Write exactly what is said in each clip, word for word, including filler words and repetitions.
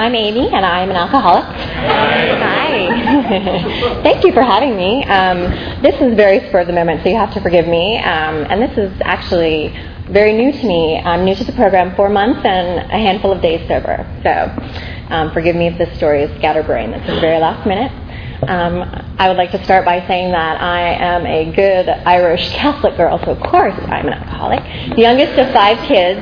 I'm Amy, and I'm an alcoholic. Hi. Hi. Thank you for having me. Um, this is very spur of the moment, so you have to forgive me. Um, and this is actually very new to me. I'm new to the program, four months and a handful of days sober. So um, forgive me if this story is scatterbrained. This is very last minute. Um, I would like to start by saying that I am a good Irish Catholic girl, so of course I'm an alcoholic. The youngest of five kids.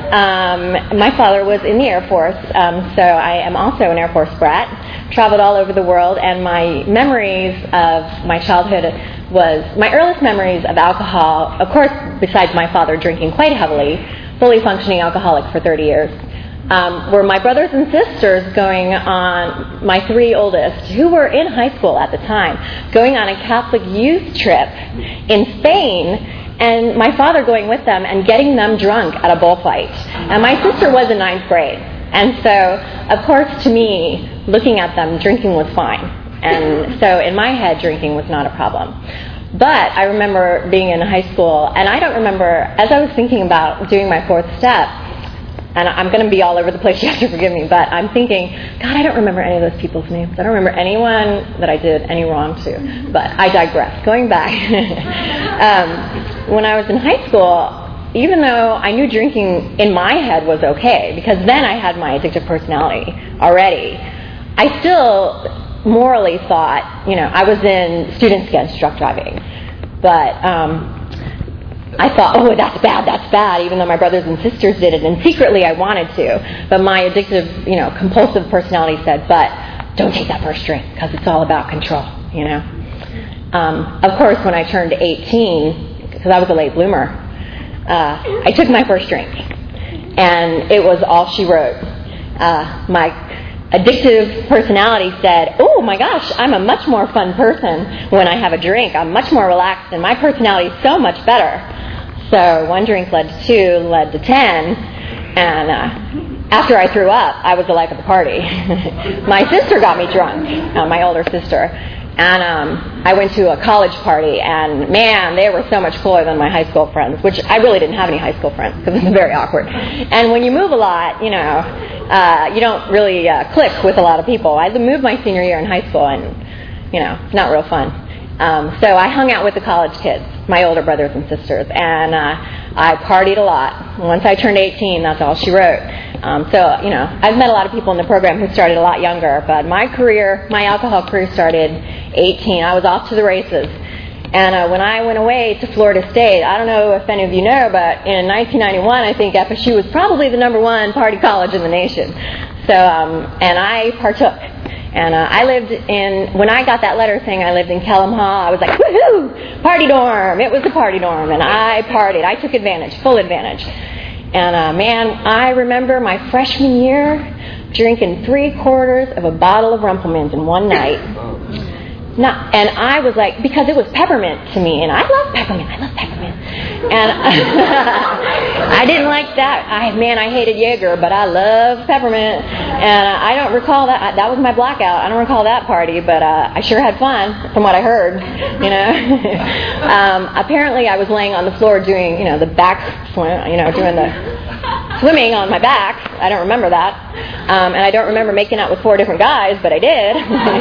Um, my father was in the Air Force, um, so I am also an Air Force brat. Traveled all over the world, and my memories of my childhood was, my earliest memories of alcohol, of course, besides my father drinking quite heavily, fully functioning alcoholic for thirty years, Um, were my brothers and sisters going on, my three oldest, who were in high school at the time, going on a Catholic youth trip in Spain, and my father going with them and getting them drunk at a bullfight. And my sister was in ninth grade. And so, of course, to me, looking at them, drinking was fine. And so in my head, drinking was not a problem. But I remember being in high school, and I don't remember, as I was thinking about doing my fourth step, and I'm going to be all over the place, you have to forgive me, but I'm thinking, God, I don't remember any of those people's names. I don't remember anyone that I did any wrong to. But I digress. Going back, um, when I was in high school, even though I knew drinking in my head was okay, because then I had my addictive personality already, I still morally thought, you know, I was in students against drunk driving. But um I thought, oh, that's bad, that's bad, even though my brothers and sisters did it, and secretly I wanted to. But my addictive, you know, compulsive personality said, but don't take that first drink, because it's all about control, you know. Um, of course, when I turned eighteen, because I was a late bloomer, uh, I took my first drink, and it was all she wrote. Uh, my addictive personality said, oh my gosh, I'm a much more fun person when I have a drink. I'm much more relaxed, and my personality is so much better. So one drink led to two, led to ten, and uh, after I threw up, I was the life of the party. My sister got me drunk, uh, my older sister, and um, I went to a college party, and man, they were so much cooler than my high school friends, which I really didn't have any high school friends, because it was very awkward. And when you move a lot, you know, uh, you don't really uh, click with a lot of people. I moved my senior year in high school, and, you know, it's not real fun. Um, so I hung out with the college kids, my older brothers and sisters, and uh, I partied a lot. Once I turned eighteen, that's all she wrote. Um, so, you know, I've met a lot of people in the program who started a lot younger, but my career, my alcohol career started eighteen. I was off to the races. And uh, when I went away to Florida State, I don't know if any of you know, but in nineteen ninety-one, I think F S U was probably the number one party college in the nation. So, um, and I partook. And uh, I lived in, when I got that letter saying I lived in Kellam Hall, I was like, woohoo, party dorm. It was a party dorm, and I partied. I took advantage, full advantage. And uh, man, I remember my freshman year drinking three quarters of a bottle of Rumpelmans in one night. Not, and I was like, because it was peppermint to me, and I love peppermint, I love peppermint. And I didn't like that. I man, I hated Jaeger, but I love peppermint. And uh, I don't recall that. That was my blackout. I don't recall that party, but uh, I sure had fun, from what I heard. You know. um, apparently, I was laying on the floor doing, you know, the back swim, you know, doing the swimming on my back. I don't remember that. Um, and I don't remember making out with four different guys, but I did.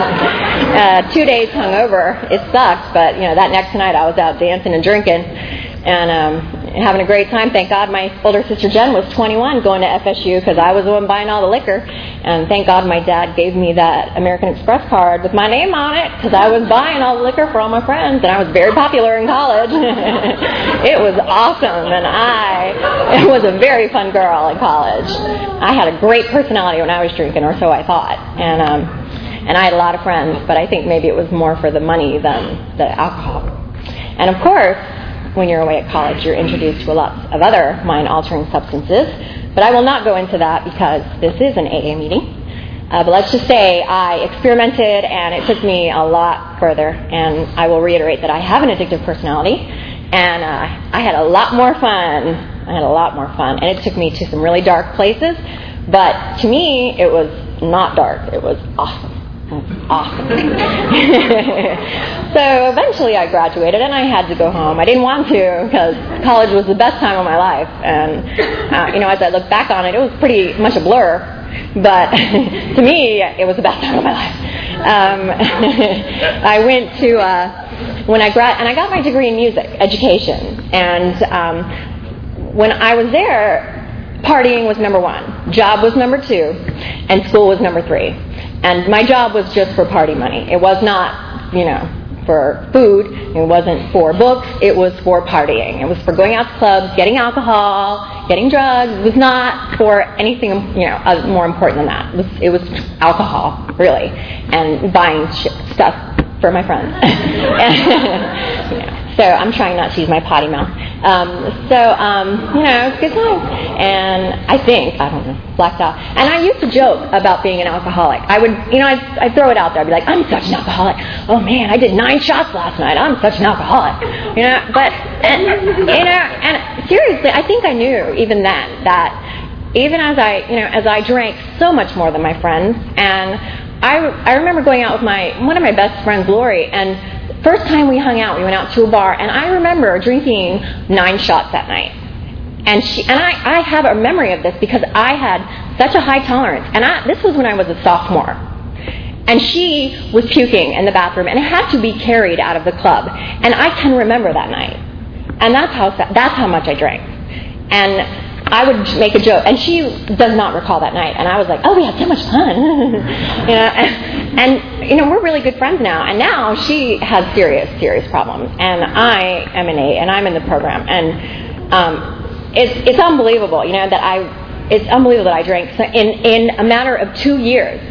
uh, two days hungover. It sucked, but, you know, that next night I was out dancing and drinking and um, having a great time. Thank God my older sister Jen was twenty-one going to F S U, because I was the one buying all the liquor. And thank God my dad gave me that American Express card with my name on it, because I was buying all the liquor for all my friends, and I was very popular in college. It was awesome, and I was a very fun girl in college. I had a great personality when I was drinking, or so I thought. And um, and I had a lot of friends, but I think maybe it was more for the money than the alcohol. And of course, when you're away at college, you're introduced to a lot of other mind-altering substances. But I will not go into that, because this is an A A meeting. Uh, but let's just say I experimented, and it took me a lot further. And I will reiterate that I have an addictive personality, and uh, I had a lot more fun. I had a lot more fun. And it took me to some really dark places. But to me, it was not dark. It was awesome. Awesome. So eventually I graduated and I had to go home. I didn't want to because college was the best time of my life. And, uh, you know, as I look back on it, it was pretty much a blur. But to me, it was the best time of my life. Um, I went to, uh, when I grad, and I got my degree in music education. And um, when I was there, partying was number one, job was number two, and school was number three. And my job was just for party money. It was not, you know, for food. It wasn't for books. It was for partying. It was for going out to clubs, getting alcohol, getting drugs. It was not for anything, you know, uh, more important than that. It was, it was alcohol, really, and buying sh- stuff for my friends. And, you know, so I'm trying not to use my potty mouth. Um, so, um, you know, it's a good time. And I think, I don't know, blacked out. And I used to joke about being an alcoholic. I would, you know, I'd, I'd throw it out there. I'd be like, I'm such an alcoholic. Oh, man, I did nine shots last night. I'm such an alcoholic. You know, but, and, you know, and seriously, I think I knew even then that even as I, you know, as I drank so much more than my friends, and I, I remember going out with my one of my best friends, Lori, and first time we hung out, we went out to a bar, and I remember drinking nine shots that night. And she and I, I have a memory of this because I had such a high tolerance. And I, this was when I was a sophomore. And she was puking in the bathroom, and it had to be carried out of the club. And I can remember that night. And that's how that's how much I drank. And I would make a joke, and she does not recall that night. And I was like, "Oh, we had so much fun," you know. And, and you know, we're really good friends now. And now she has serious, serious problems, and I am an A, and I'm in the program. And um, it's it's unbelievable, you know, that I it's unbelievable that I drank so in in a matter of two years.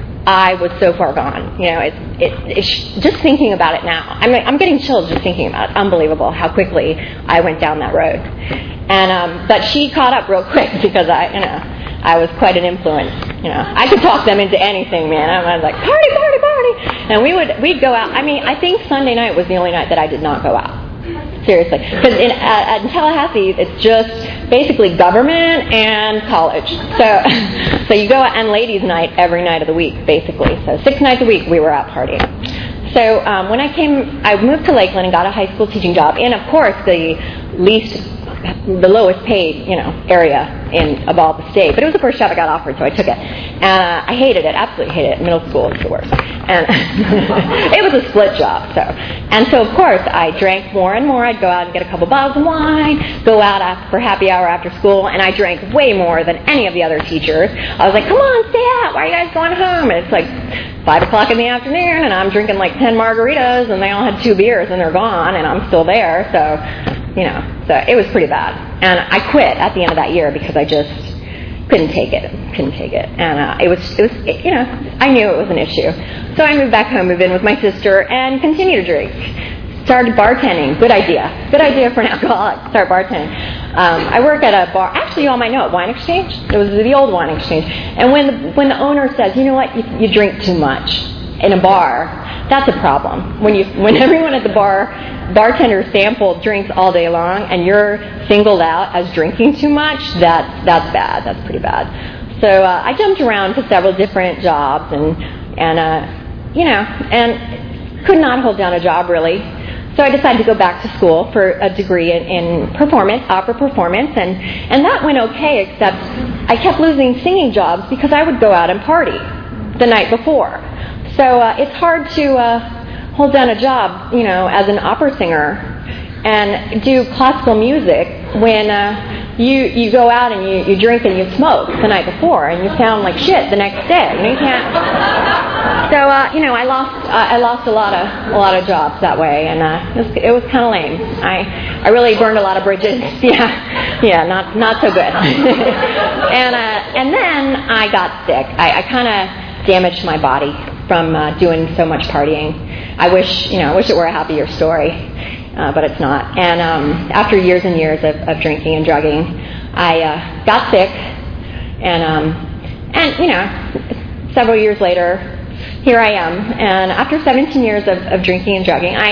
I was so far gone. You know, it's it, it's just thinking about it now. I'm I'm getting chills just thinking about it. It's unbelievable how quickly I went down that road. And um, but she caught up real quick because I, you know, I was quite an influence. You know, I could talk them into anything, man. I was like, party, party, party, and we would we'd go out. I mean, I think Sunday night was the only night that I did not go out. Seriously, because in, uh, in Tallahassee, it's just basically government and college. So, so you go out and ladies' night every night of the week, basically. So six nights a week we were out partying. So um, when I came, I moved to Lakeland and got a high school teaching job in, of course, the least, the lowest paid, you know, area in of all the state. But it was the first job I got offered, so I took it. And uh, I hated it, absolutely hated it. Middle school was the worst. And it was a split job, so. And so, of course, I drank more and more. I'd go out and get a couple bottles of wine, go out after, for happy hour after school, and I drank way more than any of the other teachers. I was like, come on, stay out. Why are you guys going home? And it's like five o'clock in the afternoon, and I'm drinking like ten margaritas, and they all had two beers, and they're gone, and I'm still there. So, you know, so it was pretty bad. And I quit at the end of that year because I just couldn't take it, couldn't take it. And uh, it was, it was, it, you know, I knew it was an issue. So I moved back home, moved in with my sister, and continued to drink. Started bartending. Good idea. Good idea for an alcoholic. Start bartending. Um, I work at a bar. Actually, you all might know it. Wine Exchange. It was the old Wine Exchange. And when the, when the owner says, you know what, you, you drink too much in a bar, that's a problem. When you when everyone at the bar, bartender sample drinks all day long, and you're singled out as drinking too much, that's that's bad. That's pretty bad. So uh, I jumped around to several different jobs, and and uh, you know, and could not hold down a job really. So I decided to go back to school for a degree in, in performance, opera performance, and, and that went okay, except I kept losing singing jobs because I would go out and party the night before. So uh, it's hard to uh, hold down a job, you know, as an opera singer and do classical music when uh, you you go out and you, you drink and you smoke the night before and you sound like shit the next day. You know, you can't. So uh, you know, I lost uh, I lost a lot of a lot of jobs that way, and uh, it was, it was kind of lame. I I really burned a lot of bridges. Yeah, yeah, not not so good. and uh, and then I got sick. I, I kind of damaged my body from uh, doing so much partying. I wish you know I wish it were a happier story. Uh, but it's not. And um, after years and years of, of drinking and drugging, I uh, got sick. And, um, and you know, several years later, here I am. And after seventeen years of, of drinking and drugging, I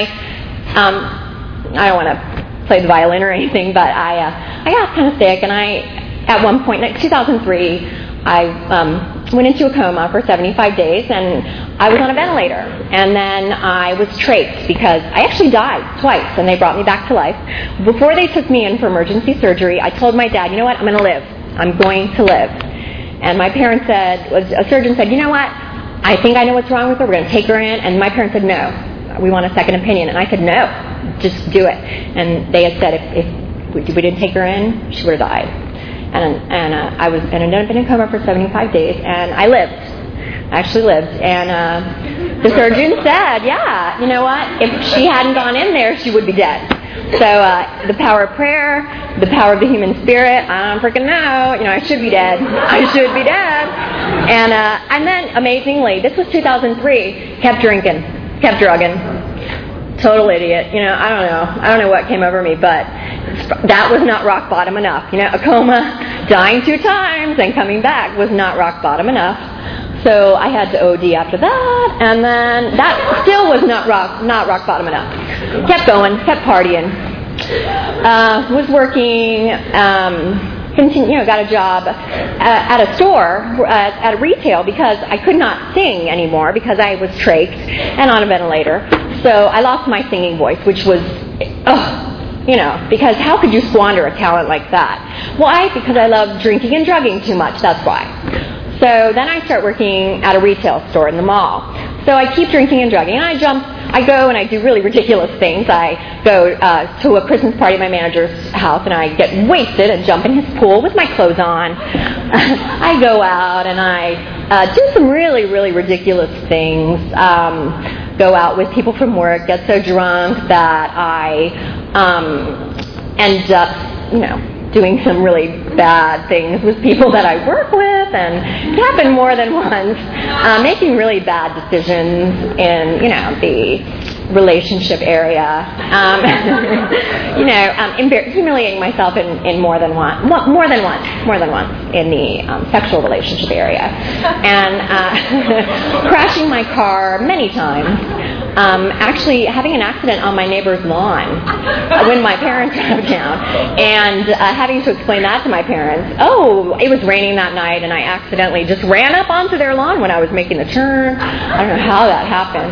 um, I don't want to play the violin or anything, but I uh, I got kind of sick. And I, at one point, in two thousand three, I um, went into a coma for seventy-five days, and I was on a ventilator. And then I was trached because I actually died twice, and they brought me back to life. Before they took me in for emergency surgery, I told my dad, you know what, I'm going to live. I'm going to live. And my parents said, a surgeon said, you know what, I think I know what's wrong with her. We're going to take her in. And my parents said, no, we want a second opinion. And I said, no, just do it. And they had said if, if we didn't take her in, she would have died. And and uh, I was and ended up in a coma for seventy-five days, and I lived. I actually lived. And uh, the surgeon said, yeah, you know what? If she hadn't gone in there, she would be dead. So uh, the power of prayer, the power of the human spirit, I don't freaking know. You know, I should be dead. I should be dead. And uh, and then, amazingly, this was two thousand three, kept drinking, kept drugging. Total idiot. You know, I don't know. I don't know what came over me, but that was not rock bottom enough. You know, a coma, dying two times, and coming back was not rock bottom enough. So I had to O D after that, and then that still was not rock not rock bottom enough. Kept going, kept partying. Uh, was working. Um, Continue, you know, got a job at, at a store, uh, at a retail, because I could not sing anymore because I was trached and on a ventilator. So I lost my singing voice, which was, ugh, you know, because how could you squander a talent like that? Why? Because I love drinking and drugging too much. That's why. So then I start working at a retail store in the mall. So I keep drinking and drugging, and I jump. I go and I do really ridiculous things. I go uh, to a Christmas party at my manager's house, and I get wasted and jump in his pool with my clothes on. I go out and I uh, do some really, really ridiculous things. Um, go out with people from work, get so drunk that I um, end up, you know, doing some really bad things with people that I work with, and it happened more than once, uh, making really bad decisions in, you know, the relationship area, um, you know, um, embar- humiliating myself in, in more than one, more than once, more than once in the um, sexual relationship area, and uh, crashing my car many times. Um, actually having an accident on my neighbor's lawn when my parents were out of town, and uh, having to explain that to my parents. Oh, it was raining that night, and I accidentally just ran up onto their lawn when I was making the turn. I don't know how that happened.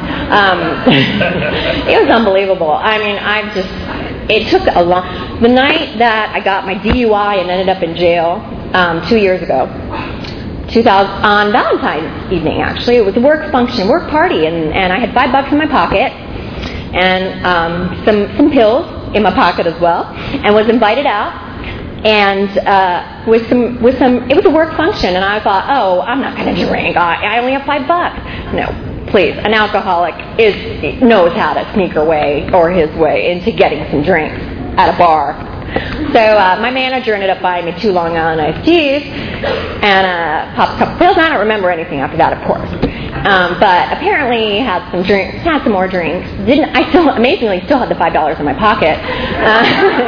Um, it was unbelievable. I mean, I've just, it took a long, the night that I got my D U I and ended up in jail um, two years ago, two thousand on Valentine's evening, actually. It was a work function, work party, and, and I had five bucks in my pocket and um, some some pills in my pocket as well, and was invited out. And uh, with some with some, it was a work function, and I thought, oh, I'm not going to drink. I, I only have five bucks. No, please. An alcoholic is knows how to sneak her way or his way into getting some drinks at a bar. So uh, my manager ended up buying me two Long Island iced teas and uh, popped a couple pills. I don't remember anything after that, of course. Um, but apparently had some drinks, had some more drinks. Didn't I still amazingly still had the five dollars in my pocket. Uh,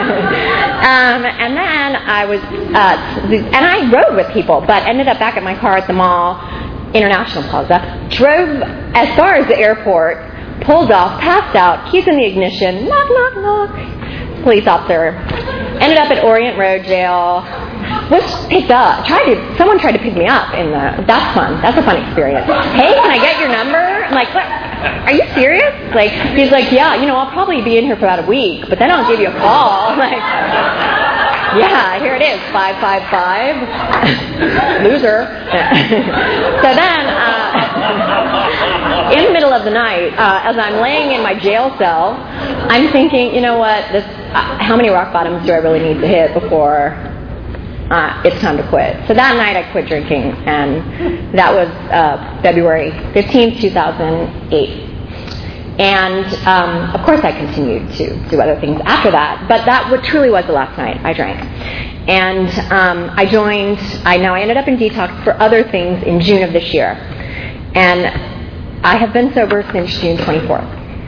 um, and then I was uh, and I rode with people, but ended up back at my car at the mall, International Plaza. Drove as far as the airport, pulled off, passed out, keys in the ignition, knock, knock, knock. Police officer. Ended up at Orient Road Jail. Was picked up. Tried to. Someone tried to pick me up in the. That's fun. That's a fun experience. Hey, can I get your number? I'm like, what? Are you serious? Like, he's like, yeah. You know, I'll probably be in here for about a week, but then I'll give you a call. I'm like, yeah, here it is, five five five. Loser. So then, uh, in the middle of the night, uh, as I'm laying in my jail cell, I'm thinking, you know what? This. Uh, how many rock bottoms do I really need to hit before uh, it's time to quit? So that night I quit drinking, and that was uh, February fifteenth, two thousand eight. And um, of course I continued to do other things after that, but that what truly was the last night I drank. And um, I joined, I now I ended up in detox for other things in June of this year. And I have been sober since June twenty-fourth.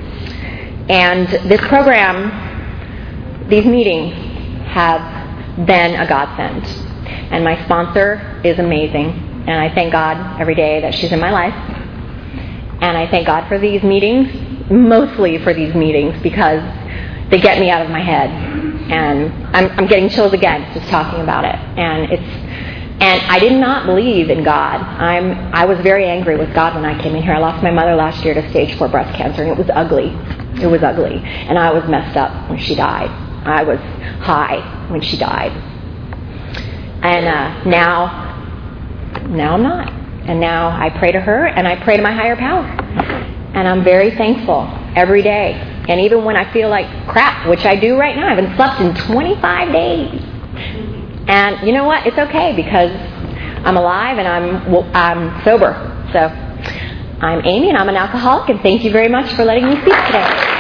And this program, these meetings have been a godsend. And my sponsor is amazing. And I thank God every day that she's in my life. And I thank God for these meetings, mostly for these meetings, because they get me out of my head. And I'm, I'm getting chills again just talking about it. And it's And I did not believe in God. I'm, I was very angry with God when I came in here. I lost my mother last year to stage four breast cancer, and it was ugly. It was ugly. And I was messed up when she died. I was high when she died. And uh, now, now I'm not. And now I pray to her, and I pray to my higher power. And I'm very thankful every day. And even when I feel like crap, which I do right now, I haven't slept in twenty-five days. And you know what? It's okay because I'm alive and I'm well, I'm sober. So I'm Amy and I'm an alcoholic, and thank you very much for letting me speak today.